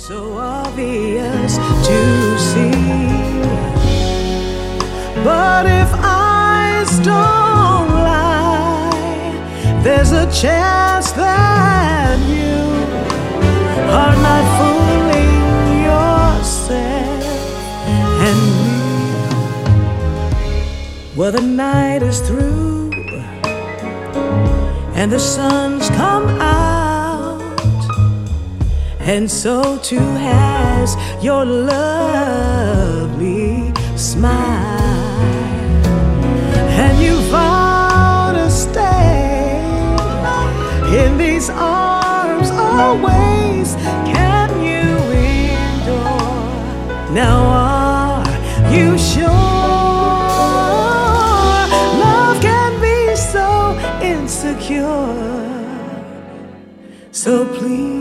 so obvious to see. But if eyes don't lie, there's a chance that you are not fooling yourself and me. Well, the night is through and the sun's come out, and so too has your lovely smile. And you vow to stay in these arms always. Can you endure? Now are you sure love can be so insecure? So please